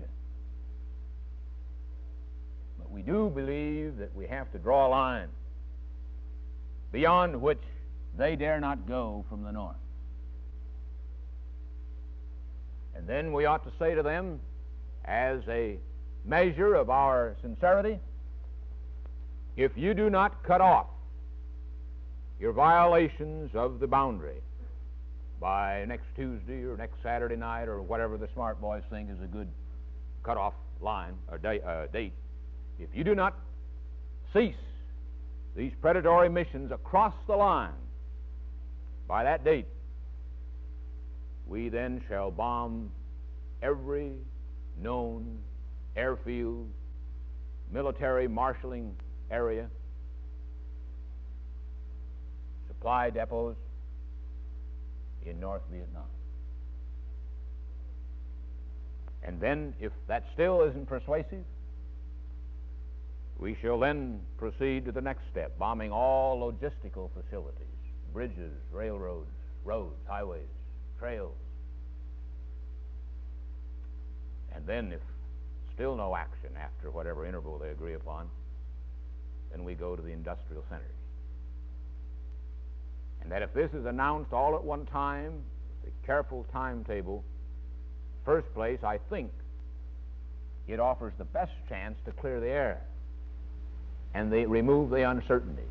But we do believe that we have to draw a line beyond which they dare not go from the North. And then we ought to say to them, as a measure of our sincerity, if you do not cut off your violations of the boundary by next Tuesday or next Saturday night or whatever the smart boys think is a good cutoff line or day, uh, date, if you do not cease these predatory missions across the line by that date, we then shall bomb every known airfield, military marshalling area, supply depots in North Vietnam. And then, if that still isn't persuasive, we shall then proceed to the next step, bombing all logistical facilities, bridges, railroads, roads, highways, trails. And then, if still no action after whatever interval they agree upon, then we go to the industrial centers. And that if this is announced all at one time, with a careful timetable, first place, I think it offers the best chance to clear the air and they remove the uncertainties.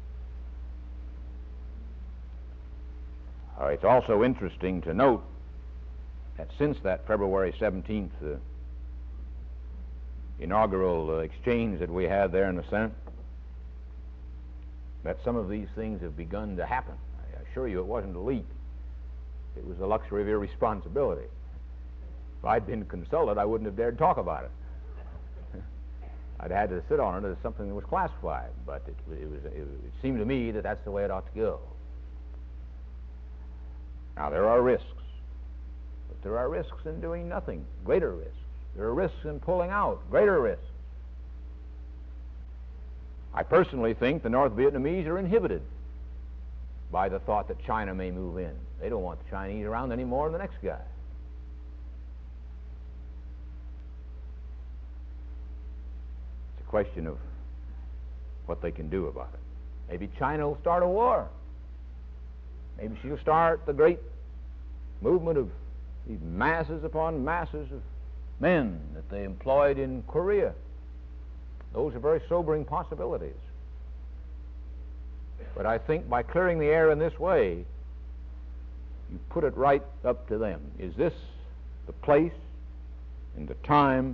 Uh, it's also interesting to note that since that February seventeenth uh, inaugural uh, exchange that we had there in the Senate, that some of these things have begun to happen. I assure you it wasn't a leak. It was the luxury of irresponsibility. If I'd been consulted, I wouldn't have dared talk about it. I'd had to sit on it as something that was classified, but it, it, was, it, it seemed to me that that's the way it ought to go. Now, there are risks, but there are risks in doing nothing, greater risks. There are risks in pulling out, greater risks. I personally think the North Vietnamese are inhibited by the thought that China may move in. They don't want the Chinese around any more than the next guy. It's a question of what they can do about it. Maybe China will start a war. Maybe she'll start the great movement of these masses upon masses of men that they employed in Korea. Those are very sobering possibilities. But I think by clearing the air in this way, you put it right up to them. Is this the place and the time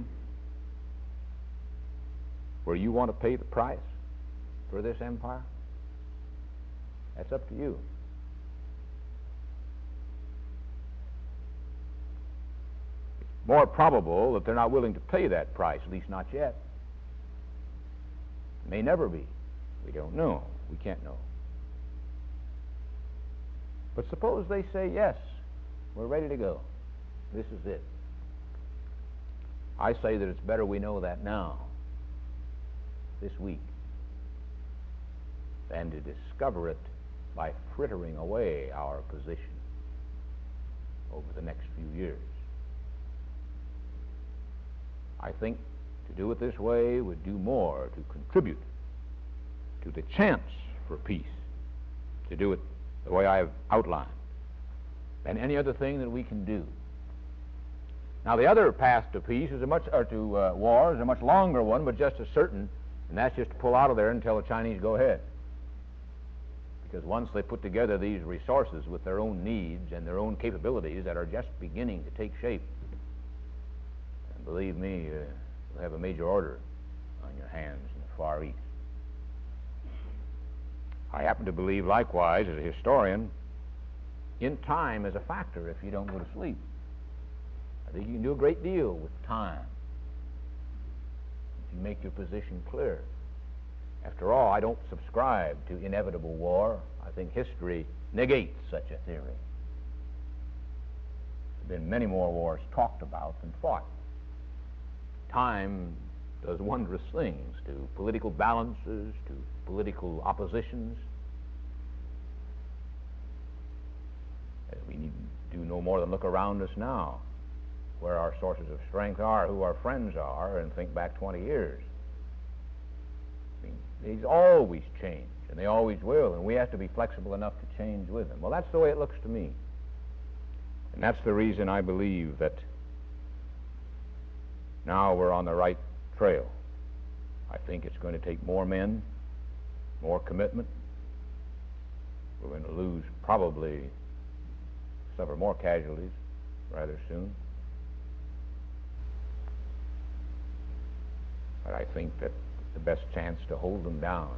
where you want to pay the price for this empire? That's up to you. It's more probable that they're not willing to pay that price, at least not yet. May never be. We don't know. We can't know. But suppose they say, yes, we're ready to go. This is it. I say that it's better we know that now, this week, than to discover it by frittering away our position over the next few years. I think to do it this way would do more to contribute to the chance for peace, to do it the way I've outlined, than any other thing that we can do. Now, the other path to peace is a much, or to uh, war is a much longer one, but just as certain, and that's just to pull out of there and tell the Chinese go ahead. Because once they put together these resources with their own needs and their own capabilities that are just beginning to take shape, and believe me, uh, you'll have a major order on your hands in the Far East. I happen to believe, likewise, as a historian, in time is a factor if you don't go to sleep. I think you can do a great deal with time if you make your position clear. After all, I don't subscribe to inevitable war. I think history negates such a theory. There have been many more wars talked about than fought. Time does wondrous things to political balances, to political oppositions. We need do no more than look around us now, where our sources of strength are, who our friends are, and think back twenty years. I mean, these always change, and they always will, and we have to be flexible enough to change with them. Well, that's the way it looks to me. And that's the reason I believe that now we're on the right trail. I think it's going to take more men, more commitment. We're going to lose, probably suffer more casualties rather soon. But I think that the best chance to hold them down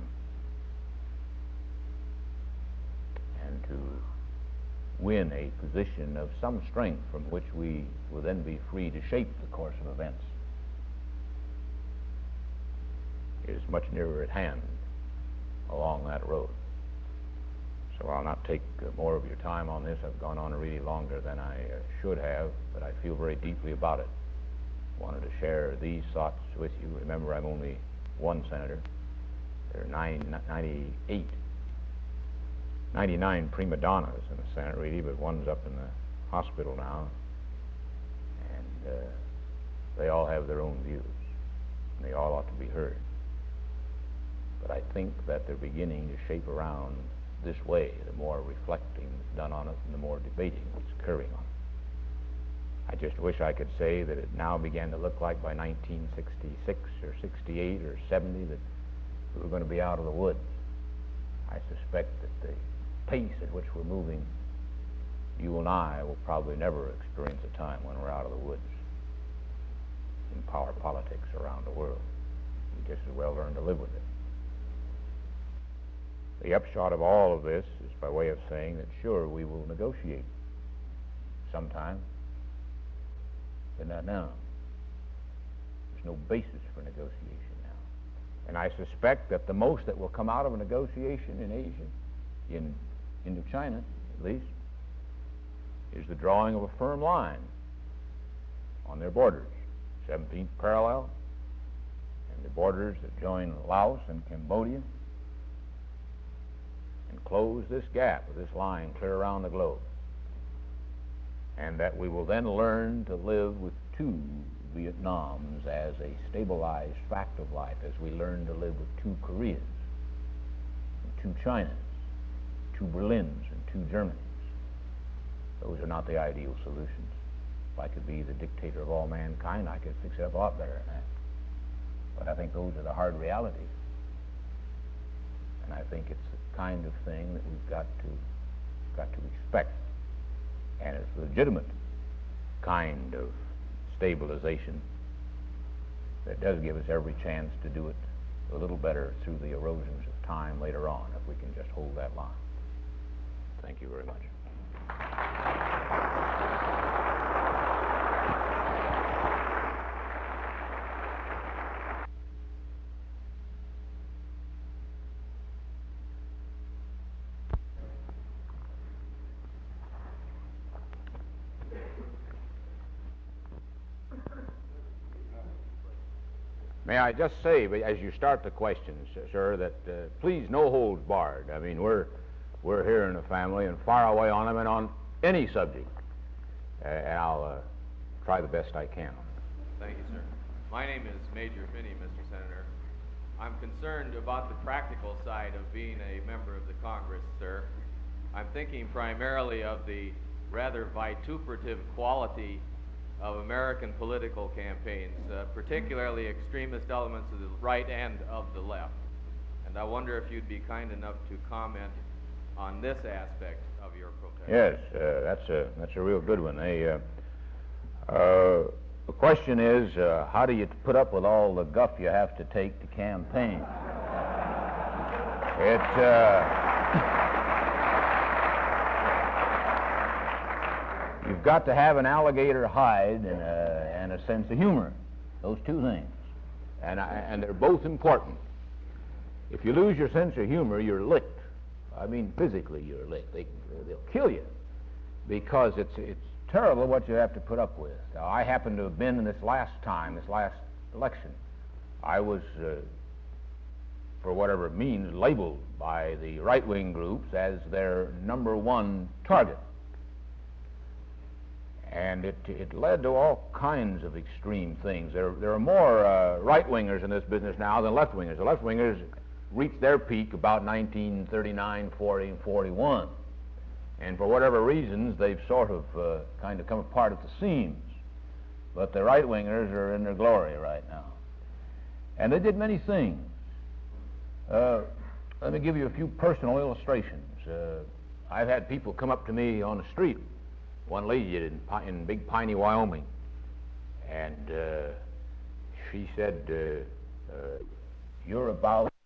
and to win a position of some strength from which we will then be free to shape the course of events is much nearer at hand along that road. So I'll not take uh, more of your time on this. I've gone on really longer than I uh, should have, but I feel very deeply about it. Wanted to share these thoughts with you. Remember, I'm only one senator. There are nine, ninety-eight, ninety-nine prima donnas in the Senate, really, but one's up in the hospital now. And uh, they all have their own views, and they all ought to be heard. But I think that they're beginning to shape around this way. The more reflecting that's done on it, and the more debating that's occurring on it. I just wish I could say that it now began to look like by nineteen sixty-six or sixty-eight or seventy that we were going to be out of the woods. I suspect that the pace at which we're moving, you and I will probably never experience a time when we're out of the woods in power politics around the world. We just as well learn to live with it. The upshot of all of this is by way of saying that sure, we will negotiate sometime, but not now. There's no basis for negotiation now. And I suspect that the most that will come out of a negotiation in Asia, in Indochina at least, is the drawing of a firm line on their borders, seventeenth parallel, and the borders that join Laos and Cambodia, and close this gap of this line clear around the globe. And that we will then learn to live with two Vietnams as a stabilized fact of life, as we learn to live with two Koreas, and two Chinas, two Berlins, and two Germanys. Those are not the ideal solutions. If I could be the dictator of all mankind, I could fix it up a lot better than that. But I think those are the hard realities. And I think it's the kind of thing that we've got to got to expect. And it's a legitimate kind of stabilization that does give us every chance to do it a little better through the erosions of time later on, if we can just hold that line. Thank you very much. May I just say, as you start the questions, sir, that uh, please no holds barred. I mean, we're we're here in a family and fire away on them and on any subject, uh, and I'll uh, try the best I can. Thank you, sir. My name is Major Finney, Mister Senator. I'm concerned about the practical side of being a member of the Congress, sir. I'm thinking primarily of the rather vituperative quality of American political campaigns, uh, particularly extremist elements of the right and of the left. And I wonder if you'd be kind enough to comment on this aspect of your protest. Yes, uh, that's a that's a real good one. They, uh, uh, the question is, uh, how do you put up with all the guff you have to take to campaign? It's uh, You've got to have an alligator hide and a, and a sense of humor. Those two things. And, I, and they're both important. If you lose your sense of humor, you're licked. I mean, physically you're licked. They, they'll kill you. Because it's, it's terrible what you have to put up with. Now, I happen to have been in this last time, this last election. I was, uh, for whatever it means, labeled by the right-wing groups as their number one target. And it, it led to all kinds of extreme things. There, there are more uh, right-wingers in this business now than left-wingers. The left-wingers reached their peak about nineteen thirty-nine, forty, and forty-one. And for whatever reasons, they've sort of uh, kind of come apart at the seams. But the right-wingers are in their glory right now. And they did many things. Uh, let me give you a few personal illustrations. Uh, I've had people come up to me on the street. One lady did in, in Big Piney, Wyoming, and uh, she said, uh, uh, you're about